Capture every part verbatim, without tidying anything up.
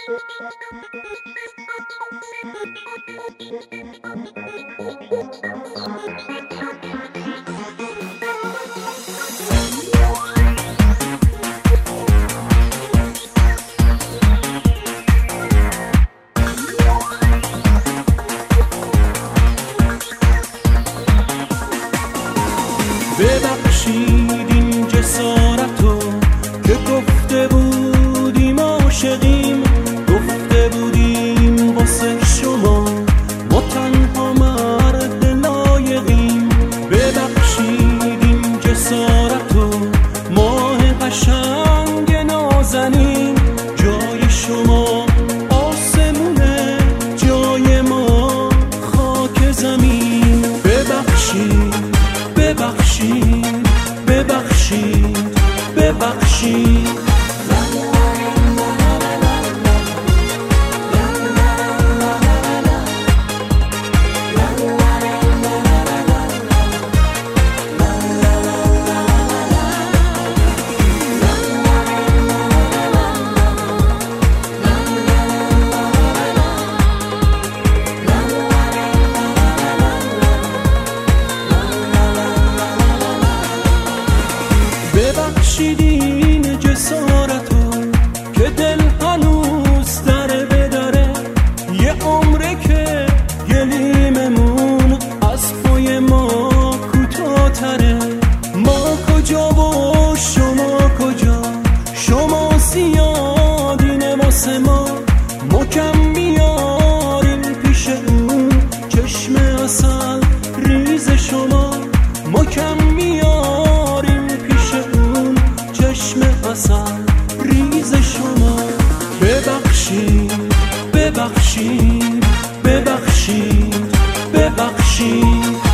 ببخشید این جسارتو که گفته بودیم عاشقیم، گفته بودیم واسه شما ما تنها مرد لایقیم. ببخشید این جسارتو ماه قشنگ نازنین، جای شما آسمونه جای ما خاک زمین. ببخشید ببخشید ببخشید ببخشید ببخشید این جسارتو که دل هنوز داره به داره، یه عمره که گلیممون از پای ما کوتاه‌تره. ما کجا و شما کجا، شما زیادین واسه ما، ما کم میاریم پیش اون چشم عسل ریز شما، ما کم میاریم چشم عسل ریز شما. ببخشید ببخشید ببخشید ببخشید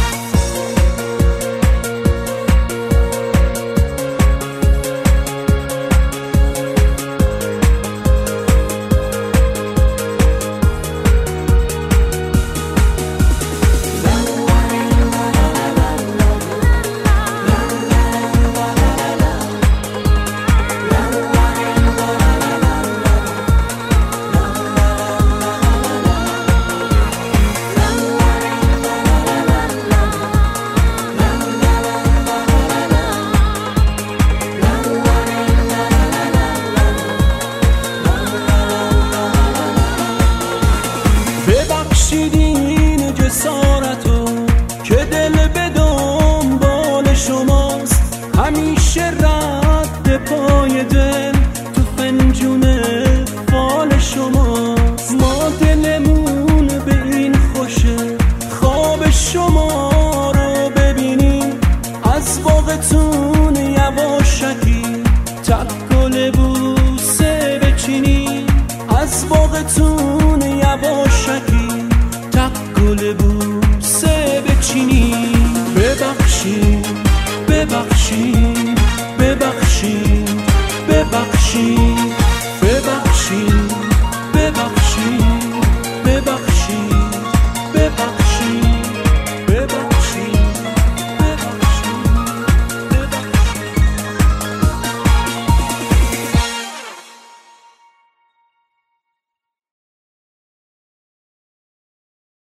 ببخشید این جسارتو که دل به دنبال شماست، همیشه رد پای دل تو فنجون فال شماست. ما دلمون به این خوشه خواب شما رو ببینیم، از باغتون یواشکی تک گل بوسه بچینیم، از باغتون یواشکی تک گل بوسه بچینیم. ببخشید ببخشید